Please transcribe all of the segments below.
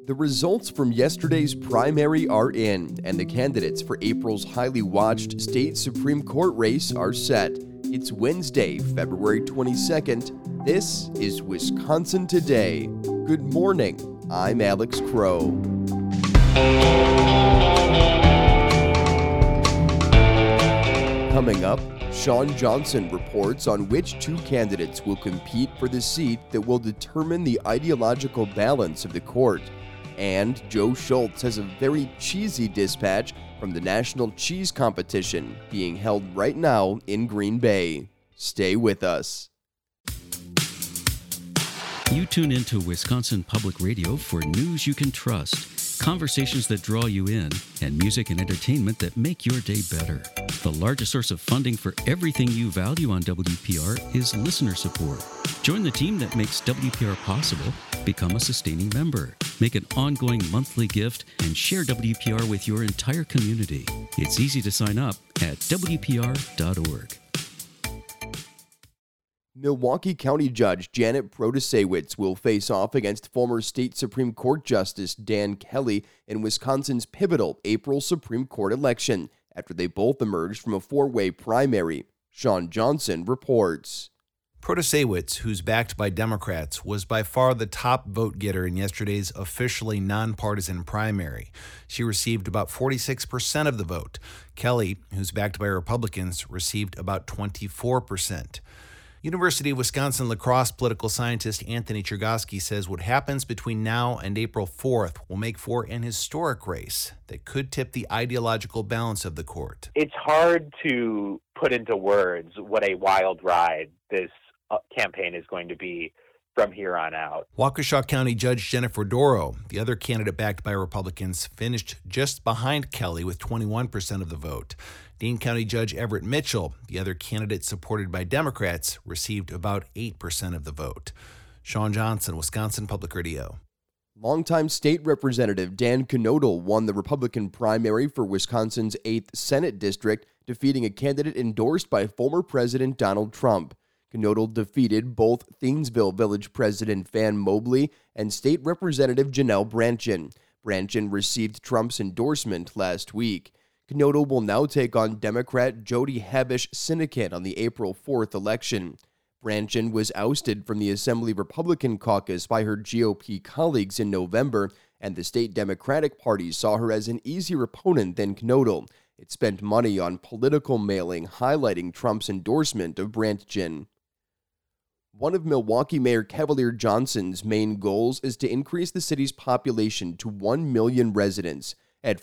The results from yesterday's primary are in, and the candidates for April's highly watched state Supreme Court race are set. It's Wednesday, February 22nd. This is Wisconsin Today. Good morning. I'm Alex Crow. Coming up, Shawn Johnson reports on which two candidates will compete for the seat that will determine the ideological balance of the court. And Joe Schultz has a very cheesy dispatch from the National Cheese Competition being held right now in Green Bay. Stay with us. You tune into Wisconsin Public Radio for news you can trust, conversations that draw you in, and music and entertainment that make your day better. The largest source of funding for everything you value on WPR is listener support. Join the team that makes WPR possible. Become a sustaining member. Make an ongoing monthly gift and share WPR with your entire community. It's easy to sign up at WPR.org. Milwaukee County Judge Janet Protasewicz will face off against former state Supreme Court Justice Dan Kelly in Wisconsin's pivotal April Supreme Court election after they both emerged from a four-way primary. Shawn Johnson reports. Protasewicz, who's backed by Democrats, was by far the top vote getter in yesterday's officially nonpartisan primary. She received about 46% of the vote. Kelly, who's backed by Republicans, received about 24%. University of Wisconsin lacrosse political scientist Anthony Chergosky says what happens between now and April 4th will make for an historic race that could tip the ideological balance of the court. It's hard to put into words what a wild ride this campaign is going to be from here on out. Waukesha County Judge Jennifer Dorow, the other candidate backed by Republicans, finished just behind Kelly with 21% of the vote. Dean County Judge Everett Mitchell, the other candidate supported by Democrats, received about 8% of the vote. Shawn Johnson, Wisconsin Public Radio. Longtime state representative Dan Knodl won the Republican primary for Wisconsin's 8th Senate District, defeating a candidate endorsed by former President Donald Trump. Knodl defeated both Thiensville Village President Van Mobley and State Representative Janelle Brandtjen. Brandtjen received Trump's endorsement last week. Knodl will now take on Democrat Jody Habush-Sinyk on the April 4th election. Brandtjen was ousted from the Assembly Republican caucus by her GOP colleagues in November, and the state Democratic Party saw her as an easier opponent than Knodl. It spent money on political mailing highlighting Trump's endorsement of Brandtjen. One of Milwaukee Mayor Cavalier Johnson's main goals is to increase the city's population to 1 million residents. At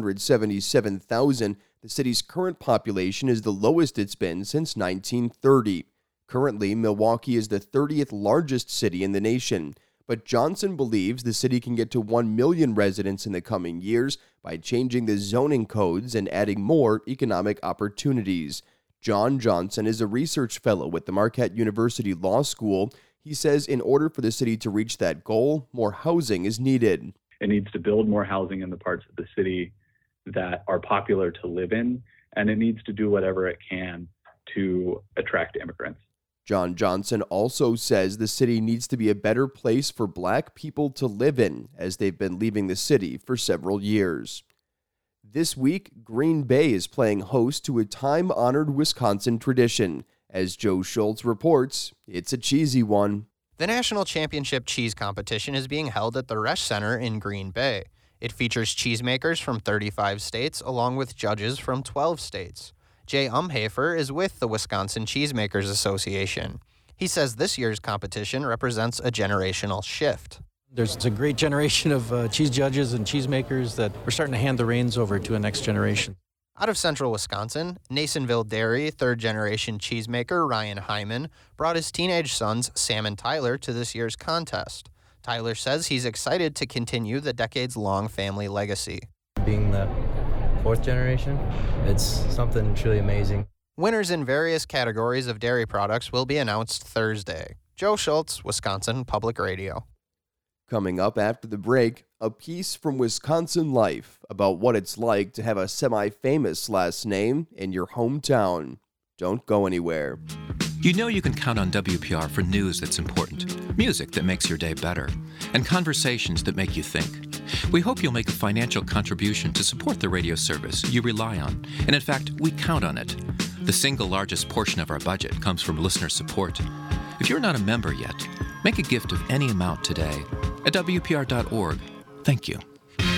577,000, the city's current population is the lowest it's been since 1930. Currently, Milwaukee is the 30th largest city in the nation, but Johnson believes the city can get to 1 million residents in the coming years by changing the zoning codes and adding more economic opportunities. John Johnson is a research fellow with the Marquette University Law School. He says in order for the city to reach that goal, more housing is needed. It needs to build more housing in the parts of the city that are popular to live in, and it needs to do whatever it can to attract immigrants. John Johnson also says the city needs to be a better place for Black people to live in, as they've been leaving the city for several years. This week, Green Bay is playing host to a time-honored Wisconsin tradition. As Joe Schultz reports, it's a cheesy one. The National Championship Cheese Competition is being held at the Resch Center in Green Bay. It features cheesemakers from 35 states along with judges from 12 states. Jay Umhafer is with the Wisconsin Cheesemakers Association. He says this year's competition represents a generational shift. There's a great generation of cheese judges and cheesemakers that we're starting to hand the reins over to a next generation. Out of central Wisconsin, Nasonville Dairy third-generation cheesemaker Ryan Hyman brought his teenage sons Sam and Tyler to this year's contest. Tyler says he's excited to continue the decades-long family legacy. Being the fourth generation, it's something truly amazing. Winners in various categories of dairy products will be announced Thursday. Joe Schultz, Wisconsin Public Radio. Coming up after the break, a piece from Wisconsin Life about what it's like to have a semi-famous last name in your hometown. Don't go anywhere. You know you can count on WPR for news that's important, music that makes your day better, and conversations that make you think. We hope you'll make a financial contribution to support the radio service you rely on, and in fact, we count on it. The single largest portion of our budget comes from listener support. If you're not a member yet, make a gift of any amount today at WPR.org. Thank you.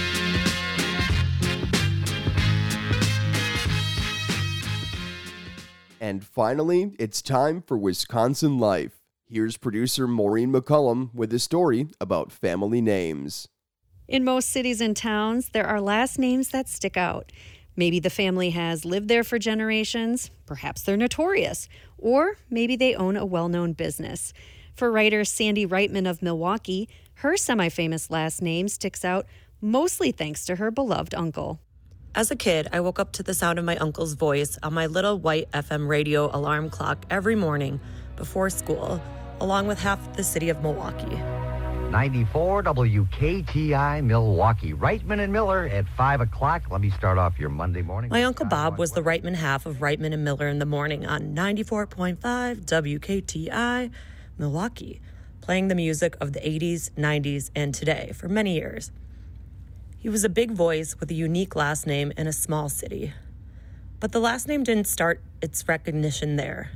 And finally, it's time for Wisconsin Life. Here's producer Maureen McCullum with a story about family names. In most cities and towns, there are last names that stick out. Maybe the family has lived there for generations, perhaps they're notorious, or maybe they own a well-known business. For writer Sandy Reitman of Milwaukee, her semi-famous last name sticks out mostly thanks to her beloved uncle. As a kid, I woke up to the sound of my uncle's voice on my little white FM radio alarm clock every morning before school, along with half the city of Milwaukee. 94 WKTI Milwaukee. Reitman and Miller at 5 o'clock. Let me start off your Monday morning. My Uncle Bob was the Reitman half of Reitman and Miller in the morning on 94.5 WKTI Milwaukee, playing the music of the 80s, 90s, and today for many years. He was a big voice with a unique last name in a small city. But the last name didn't start its recognition there.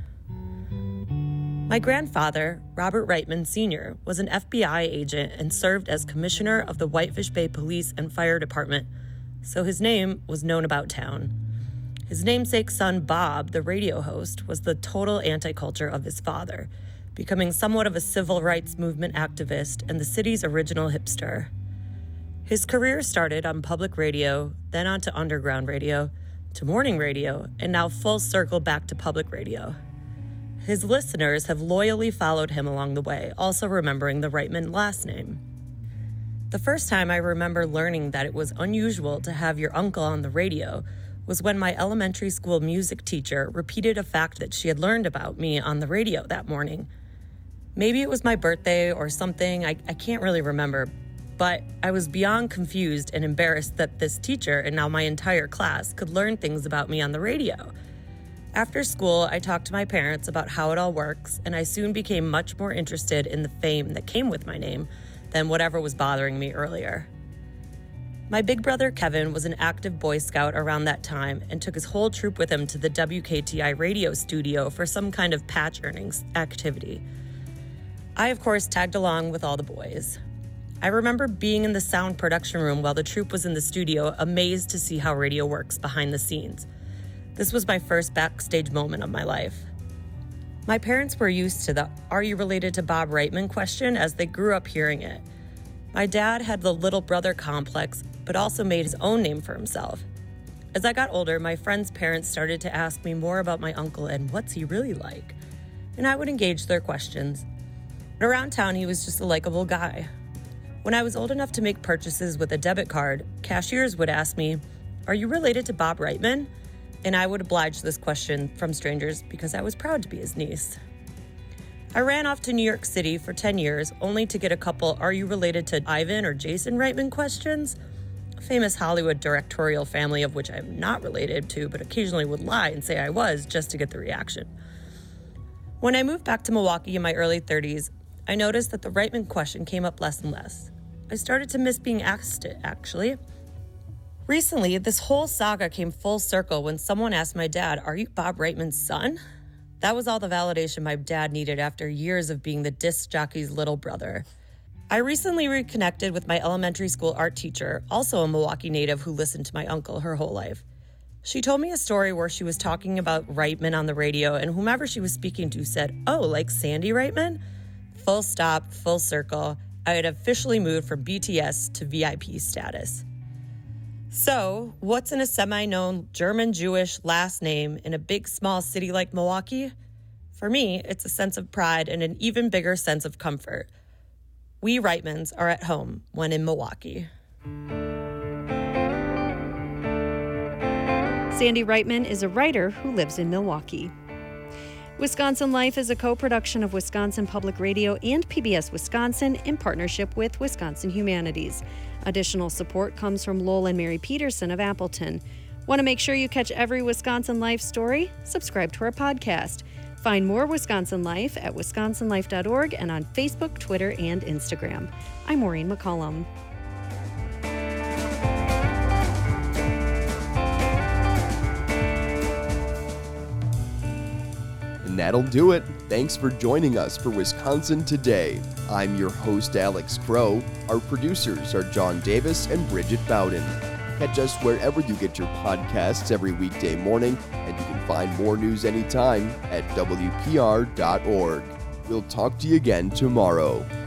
My grandfather, Robert Reitman Sr., was an FBI agent and served as commissioner of the Whitefish Bay Police and Fire Department, so his name was known about town. His namesake son, Bob, the radio host, was the total anti-culture of his father, becoming somewhat of a civil rights movement activist and the city's original hipster. His career started on public radio, then on to underground radio, to morning radio, and now full circle back to public radio. His listeners have loyally followed him along the way, also remembering the Reitman last name. The first time I remember learning that it was unusual to have your uncle on the radio was when my elementary school music teacher repeated a fact that she had learned about me on the radio that morning. Maybe it was my birthday or something, I can't really remember, but I was beyond confused and embarrassed that this teacher, and now my entire class, could learn things about me on the radio. After school, I talked to my parents about how it all works, and I soon became much more interested in the fame that came with my name than whatever was bothering me earlier. My big brother Kevin was an active Boy Scout around that time and took his whole troop with him to the WKTI radio studio for some kind of patch earnings activity. I, of course, tagged along with all the boys. I remember being in the sound production room while the troupe was in the studio, amazed to see how radio works behind the scenes. This was my first backstage moment of my life. My parents were used to the "Are you related to Bob Reitman?" question as they grew up hearing it. My dad had the little brother complex, but also made his own name for himself. As I got older, my friends' parents started to ask me more about my uncle and what's he really like, and I would engage their questions. But around town, he was just a likable guy. When I was old enough to make purchases with a debit card, cashiers would ask me, "Are you related to Bob Reitman?" And I would oblige this question from strangers because I was proud to be his niece. I ran off to New York City for 10 years, only to get a couple "Are you related to Ivan or Jason Reitman?" questions. A famous Hollywood directorial family of which I'm not related to, but occasionally would lie and say I was just to get the reaction. When I moved back to Milwaukee in my early 30s, I noticed that the Reitman question came up less and less. I started to miss being asked it, actually. Recently, this whole saga came full circle when someone asked my dad, "Are you Bob Reitman's son?" That was all the validation my dad needed after years of being the disc jockey's little brother. I recently reconnected with my elementary school art teacher, also a Milwaukee native who listened to my uncle her whole life. She told me a story where she was talking about Reitman on the radio, and whomever she was speaking to said, "Oh, like Sandy Reitman?" Full stop, full circle. I had officially moved from BTS to VIP status. So, what's in a semi-known German-Jewish last name in a big, small city like Milwaukee? For me, it's a sense of pride and an even bigger sense of comfort. We Reitmans are at home when in Milwaukee. Sandy Reitman is a writer who lives in Milwaukee. Wisconsin Life is a co-production of Wisconsin Public Radio and PBS Wisconsin in partnership with Wisconsin Humanities. Additional support comes from Lowell and Mary Peterson of Appleton. Want to make sure you catch every Wisconsin Life story? Subscribe to our podcast. Find more Wisconsin Life at wisconsinlife.org and on Facebook, Twitter, and Instagram. I'm Maureen McCullum. And that'll do it. Thanks for joining us for Wisconsin Today. I'm your host, Alex Crow. Our producers are John Davis and Bridget Bowden. Catch us wherever you get your podcasts every weekday morning, and you can find more news anytime at WPR.org. We'll talk to you again tomorrow.